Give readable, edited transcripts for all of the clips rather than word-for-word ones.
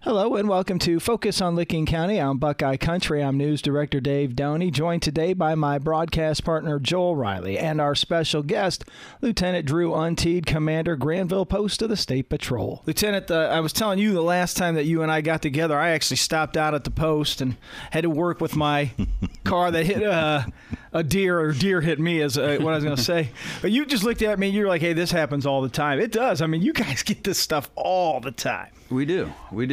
Hello and welcome to Focus on Licking County. I'm Buckeye Country. I'm News Director Dave Doney, joined today by my broadcast partner Joel Riley and our special guest, Lieutenant Drew Unteed, Commander, Granville Post of the State Patrol. Lieutenant, I was telling you the last time that you and I got together, I actually stopped out at the post and had to work with my car that hit a deer, or deer hit me, is what I was going to say. But you just looked at me and you're like, hey, this happens all the time. It does. I mean, you guys get this stuff all the time. We do.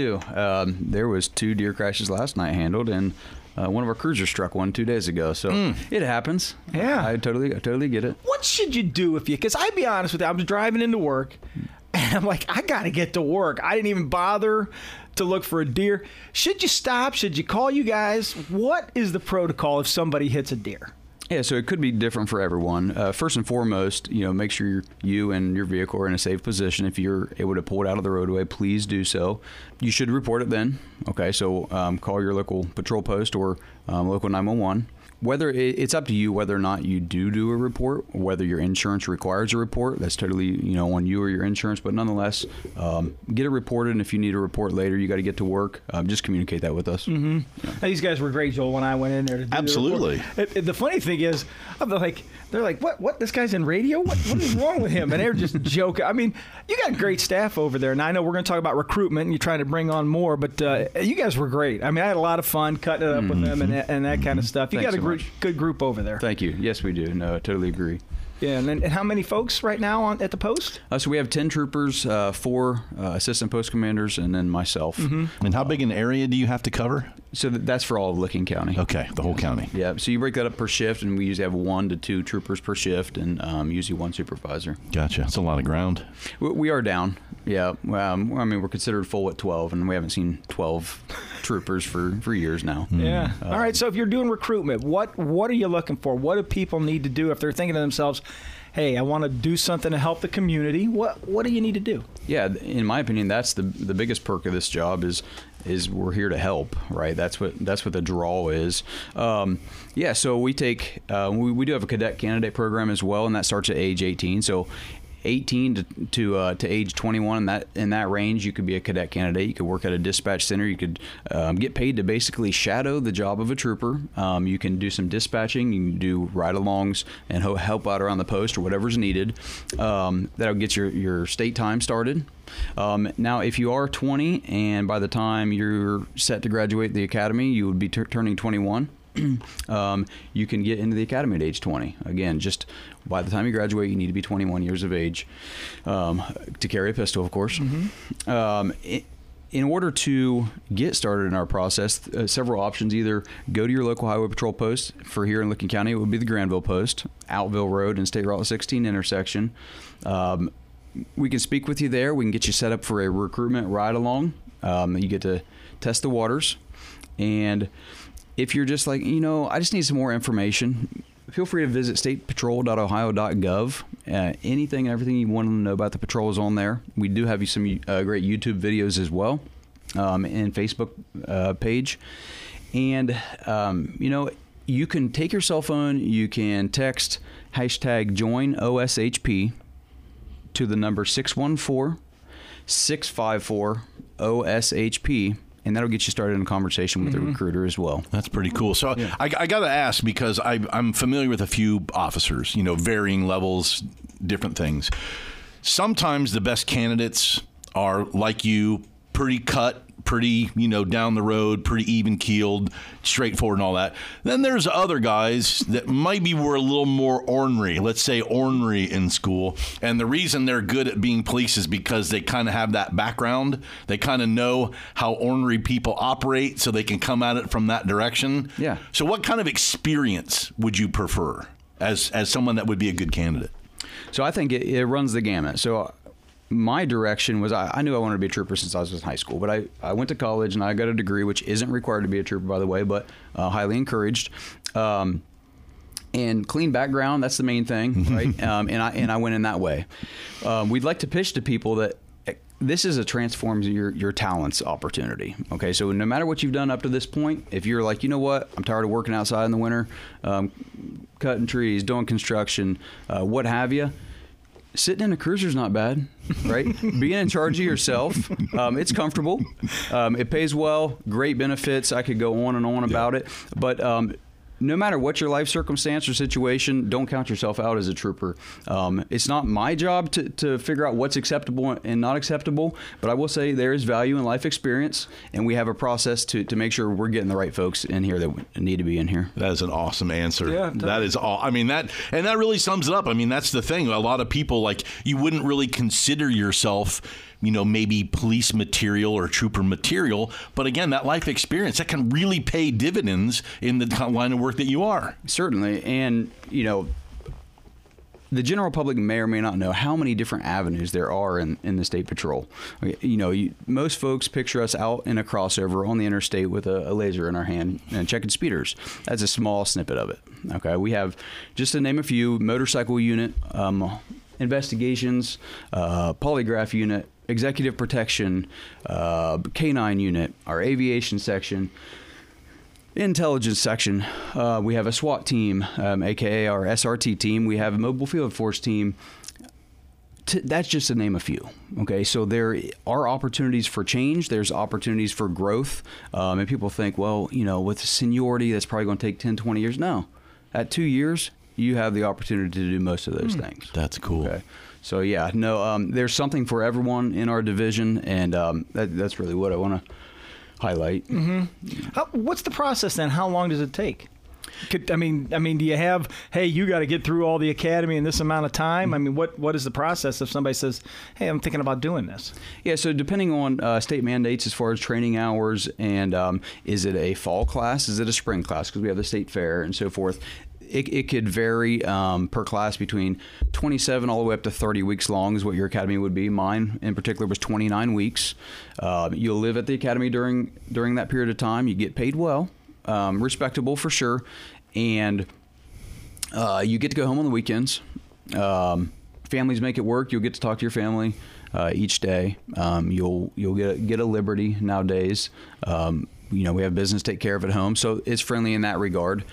There was 2 deer crashes last night handled, and one of our cruisers struck one 2 days ago. So it happens. Yeah. I totally get it. What should you do if you, because I'd be honest with you, I was driving into work, and I'm like, I got to get to work. I didn't even bother to look for a deer. Should you stop? Should you call you guys? What is the protocol if somebody hits a deer? Yeah, so it could be different for everyone. First and foremost, make sure you and your vehicle are in a safe position. If you're able to pull it out of the roadway, please do so. You should report it then. Okay, so call your local patrol post or local 911. Whether it's up to you whether or not you do a report, or whether your insurance requires a report. That's totally on you or your insurance. But nonetheless, get it reported. And if you need a report later, you got to get to work. Just communicate that with us. Mm-hmm. Yeah. Now, these guys were great, Joel, when I went in there to do Absolutely. The report. The funny thing is, they're like, what? This guy's in radio? What is wrong with him? And they're just joking. I mean, you got great staff over there. And I know we're going to talk about recruitment and you're trying to bring on more, but you guys were great. I mean, I had a lot of fun cutting it up with them and that kind of stuff. You Thanks got a good group over there. Thank you. Yes, we do. No, I totally agree. Yeah, and how many folks right now at the post? So we have 10 troopers, 4 assistant post commanders, and then myself. Mm-hmm. And how big an area do you have to cover? So that's for all of Licking County. Okay, the whole county. Yeah, so you break that up per shift, and we usually have 1 to 2 troopers per shift, and usually 1 supervisor. Gotcha. That's a lot of ground. We are down. Yeah, I mean, we're considered full at 12, and we haven't seen 12 troopers for years now. Yeah. All right, so if you're doing recruitment, what are you looking for? What do people need to do if they're thinking to themselves, hey, I want to do something to help the community? What do you need to do? Yeah, in my opinion, that's the biggest perk of this job is we're here to help, right? That's what the draw is. So we take we do have a cadet candidate program as well, and that starts at age 18. So 18 to age 21, in that range, you could be a cadet candidate. You could work at a dispatch center. You could get paid to basically shadow the job of a trooper. You can do some dispatching. You can do ride-alongs and help out around the post or whatever's needed. That'll get your state time started. Now, if you are 20 and by the time you're set to graduate the academy, you would be turning 21. You can get into the academy at age 20. Again, just by the time you graduate, you need to be 21 years of age to carry a pistol, of course. Mm-hmm. In order to get started in our process, several options. Either go to your local highway patrol post. For here in Licking County, it would be the Granville post, Altville Road and State Route 16 intersection. We can speak with you there. We can get you set up for a recruitment ride-along. You get to test the waters. And if you're just like, I just need some more information, feel free to visit statepatrol.ohio.gov. Anything and everything you want to know about the patrol is on there. We do have you some great YouTube videos as well, and Facebook page. And, you can take your cell phone, you can text #JoinOSHP to the number 614-654-OSHP. And that'll get you started in a conversation with the recruiter as well. That's pretty cool. So yeah. I got to ask, because I'm familiar with a few officers, varying levels, different things. Sometimes the best candidates are like you, pretty cut, pretty, down the road, pretty even keeled, straightforward and all that. Then there's other guys that maybe were a little more ornery, let's say ornery in school. And the reason they're good at being police is because they kind of have that background. They kind of know how ornery people operate, so they can come at it from that direction. Yeah. So what kind of experience would you prefer as someone that would be a good candidate? So I think it runs the gamut. So my direction was I knew I wanted to be a trooper since I was in high school, but I went to college and I got a degree, which isn't required to be a trooper, by the way, but highly encouraged. And clean background, that's the main thing, right? And I went in that way. We'd like to pitch to people that this is a transforms your talents opportunity. Okay, so no matter what you've done up to this point, if you're like, you know what, I'm tired of working outside in the winter, cutting trees, doing construction, what have you, sitting in a cruiser's not bad, right? Being in charge of yourself, it's comfortable. It pays well, great benefits. I could go on and on about it. But no matter what your life circumstance or situation, don't count yourself out as a trooper. It's not my job to figure out what's acceptable and not acceptable, but I will say there is value in life experience, and we have a process to make sure we're getting the right folks in here that need to be in here. That is an awesome answer. Yeah, that is all. I mean, that really sums it up. I mean, that's the thing. A lot of people, like, you wouldn't really consider yourself, maybe police material or trooper material. But again, that life experience, that can really pay dividends in the line of work that you are. Certainly. And, the general public may or may not know how many different avenues there are in the State Patrol. Most folks picture us out in a crossover on the interstate with a laser in our hand and checking speeders. That's a small snippet of it. Okay, we have, just to name a few, motorcycle unit, investigations, polygraph unit, executive protection, K9 unit, our aviation section, intelligence section. We have a SWAT team, aka our SRT team. We have a mobile field force team. That's just to name a few. Okay, so there are opportunities for change. There's opportunities for growth. And people think, well, with seniority, that's probably going to take 10, 20 years. No, at 2 years, you have the opportunity to do most of those things. That's cool. Okay. So, yeah, there's something for everyone in our division, and that's really what I want to highlight. Mm-hmm. What's the process then? How long does it take? Do you have, hey, you got to get through all the academy in this amount of time? I mean, what is the process if somebody says, hey, I'm thinking about doing this? Yeah, so depending on state mandates as far as training hours and is it a fall class? Is it a spring class? Because we have the state fair and so forth. It could vary per class between 27 all the way up to 30 weeks long is what your academy would be. Mine, in particular, was 29 weeks. You'll live at the academy during that period of time. You get paid well, respectable for sure, and you get to go home on the weekends. Families make it work. You'll get to talk to your family each day. You'll get a liberty nowadays. We have business to take care of at home, so it's friendly in that regard.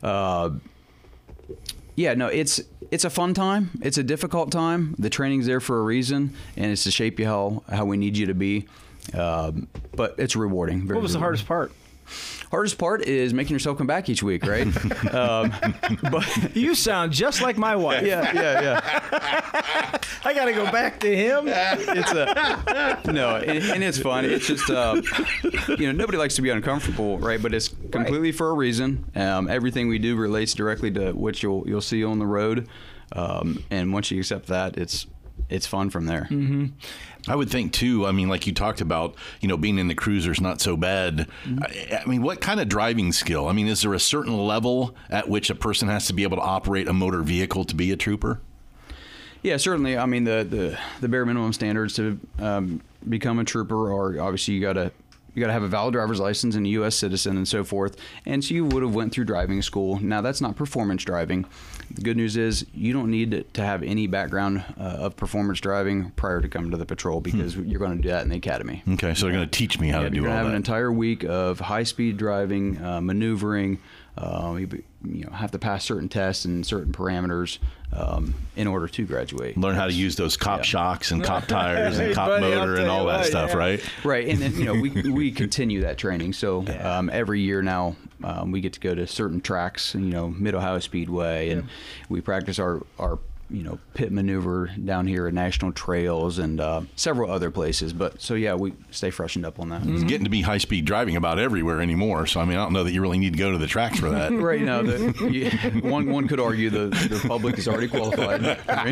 It's a fun time. It's a difficult time. The training's there for a reason, and it's to shape you how we need you to be. But it's rewarding. What was the hardest part? Hardest part is making yourself come back each week, right? But you sound just like my wife. Yeah. I got to go back to him. It's and it's fun. It's just nobody likes to be uncomfortable, right? But it's completely for a reason. Everything we do relates directly to what you'll see on the road, and once you accept that, it's fun from there. Mm-hmm. I would think too. I mean, like you talked about, being in the cruiser's not so bad. Mm-hmm. I mean, what kind of driving skill? I mean, is there a certain level at which a person has to be able to operate a motor vehicle to be a trooper? Yeah, certainly. I mean, the bare minimum standards to become a trooper are obviously you got to have a valid driver's license and a U.S. citizen and so forth. And so you would have went through driving school. Now, that's not performance driving. The good news is you don't need to have any background of performance driving prior to coming to the patrol because you're going to do that in the academy. Okay, so they're going to teach me how to do all that. You're going to have an entire week of high-speed driving, maneuvering. You have to pass certain tests and certain parameters in order to graduate. Learn how to use those cop shocks and cop tires and cop motor and all that stuff, right? Right, and then we continue that training. So every year now we get to go to certain tracks, Mid-Ohio Speedway, and we practice our pit maneuver down here at National Trails and several other places. But so we stay freshened up on that. It's getting to be high speed driving about everywhere anymore. So I mean, I don't know that you really need to go to the tracks for that. Right now, one could argue the public is already qualified.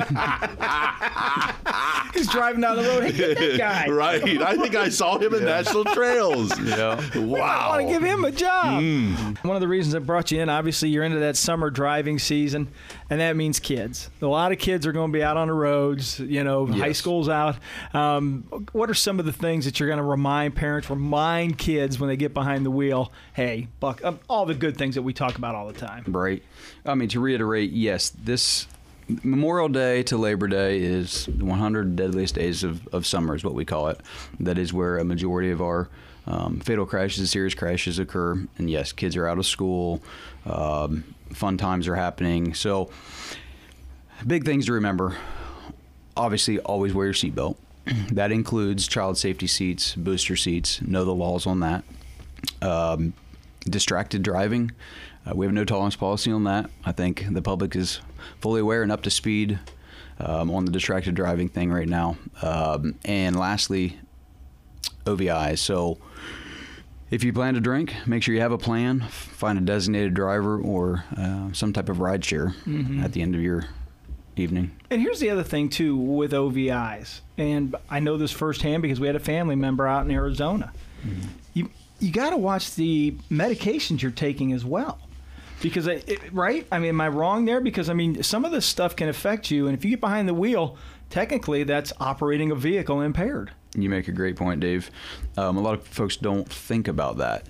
He's driving down the road. Hey, get that guy. Right. I think I saw him at National Trails. Yeah. Wow. I want to give him a job. One of the reasons I brought you in, obviously, you're into that summer driving season, and that means kids. A lot of kids are going to be out on the roads. High school's out. What are some of the things that you're going to remind kids when they get behind the wheel? Hey, Buck, all the good things that we talk about all the time. Right. I mean, to reiterate, yes, this Memorial Day to Labor Day is the 100 deadliest days of summer is what we call it. That is where a majority of our fatal crashes, serious crashes occur. And yes, kids are out of school. Fun times are happening. So big things to remember. obviously, always wear your seatbelt. That includes child safety seats, booster seats. Know the laws on that. Distracted driving. We have no tolerance policy on that. I think the public is fully aware and up to speed on the distracted driving thing right now. And lastly, OVIs. So if you plan to drink, make sure you have a plan. Find a designated driver or some type of ride share at the end of your evening. And here's the other thing, too, with OVIs. And I know this firsthand because we had a family member out in Arizona. You got to watch the medications you're taking as well. Because, right? I mean, am I wrong there? Because, I mean, some of this stuff can affect you. And if you get behind the wheel, technically that's operating a vehicle impaired. You make a great point, Dave. A lot of folks don't think about that.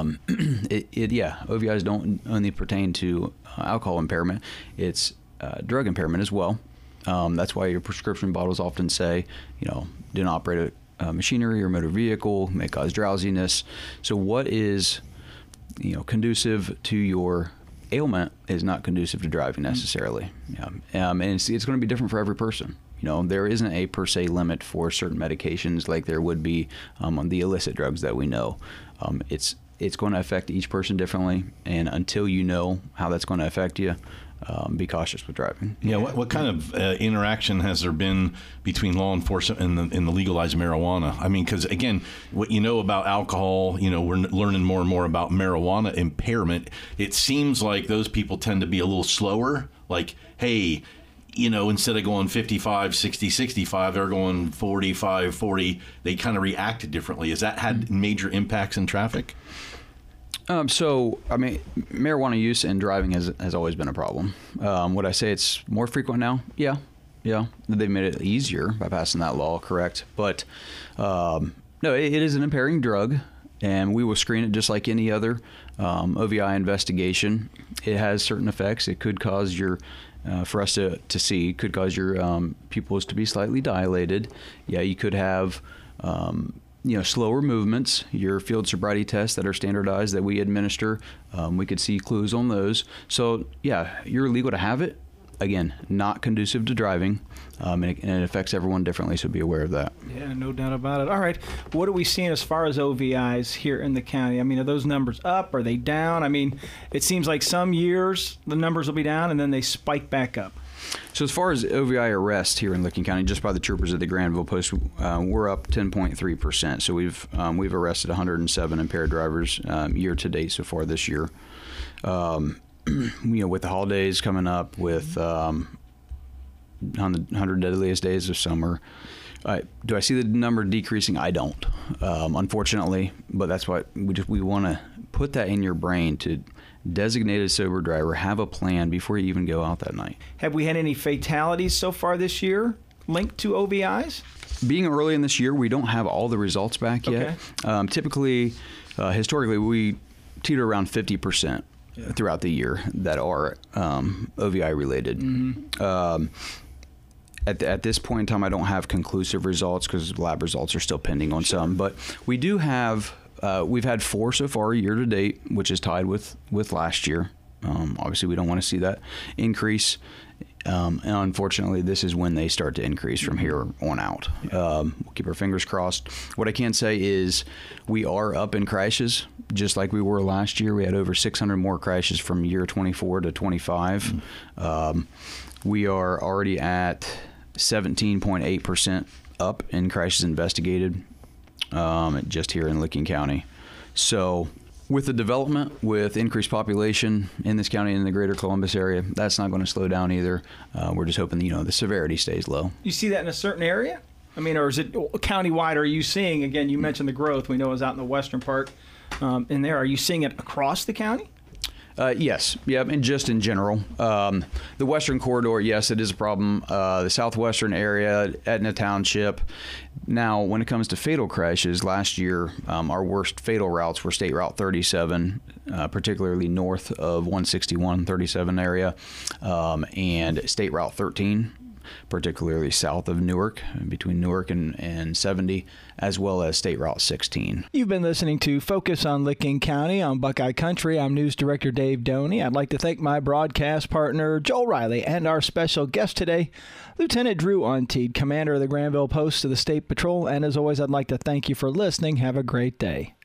OVIs don't only pertain to alcohol impairment. It's drug impairment as well. That's why your prescription bottles often say, do not operate a machinery or motor vehicle, may cause drowsiness. So what is, conducive to your ailment is not conducive to driving necessarily. And it's going to be different for every person. There isn't a per se limit for certain medications like there would be on the illicit drugs that we know. It's going to affect each person differently, and until you know how that's going to affect you, be cautious with driving. Yeah, what kind of interaction has there been between law enforcement and the legalized marijuana? I mean, because again, what you know about alcohol, we're learning more and more about marijuana impairment. It seems like those people tend to be a little slower. Like, hey, instead of going 55, 60, 65, they're going 45, 40. They kind of reacted differently. Has that had major impacts in traffic? So, I mean, marijuana use and driving has always been a problem. Would I say it's more frequent now? Yeah. They've made it easier by passing that law, correct? But no, it is an impairing drug, and we will screen it just like any other OVI investigation. It has certain effects. It could cause for us to see, could cause your pupils to be slightly dilated. Yeah, you could have slower movements. Your field sobriety tests that are standardized that we administer, we could see clues on those. So yeah, you're legal to have it. Again, not conducive to driving, and it affects everyone differently, so be aware of that. Yeah, no doubt about it. All right, what are we seeing as far as OVIs here in the county? I mean, are those numbers up? Are they down? I mean, it seems like some years the numbers will be down, and then they spike back up. So as far as OVI arrests here in Licking County, just by the troopers at the Granville Post, we're up 10.3%. So we've arrested 107 impaired drivers year to date so far this year. With the holidays coming up, with 100 deadliest days of summer, do I see the number decreasing? I don't, unfortunately. But that's why we want to put that in your brain to designate a sober driver, have a plan before you even go out that night. Have we had any fatalities so far this year linked to OVIs? Being early in this year, we don't have all the results back yet. Typically, historically, we teeter around 50% throughout the year that are OVI related. At this point in time, I don't have conclusive results because lab results are still pending on some, but we do have. We've had 4 so far year to date, which is tied with last year. Obviously, we don't want to see that increase. And unfortunately, this is when they start to increase from here on out. We'll keep our fingers crossed. What I can say is we are up in crashes, just like we were last year. We had over 600 more crashes from year 24 to 25. We are already at 17.8% up in crashes investigated. Just here in Licking County. So with the development, with increased population in this county and in the greater Columbus area, that's not going to slow down either. We're just hoping, the severity stays low. You see that in a certain area? I mean, or is it countywide? Are you seeing, again, you mentioned the growth. We know it was out in the western part in there. Are you seeing it across the county? Yes. Yeah. And just in general, the western corridor, yes, it is a problem. The southwestern area, Etna Township. Now, when it comes to fatal crashes, last year, our worst fatal routes were State Route 37, particularly north of 161, 37 area, and State Route 13. particularly south of Newark, between Newark and 70, as well as State Route 16. You've been listening to Focus on Licking County on Buckeye Country. I'm News Director Dave Doney. I'd like to thank my broadcast partner, Joel Riley, and our special guest today, Lieutenant Drew Unteed, Commander of the Granville Post of the State Patrol. And as always, I'd like to thank you for listening. Have a great day.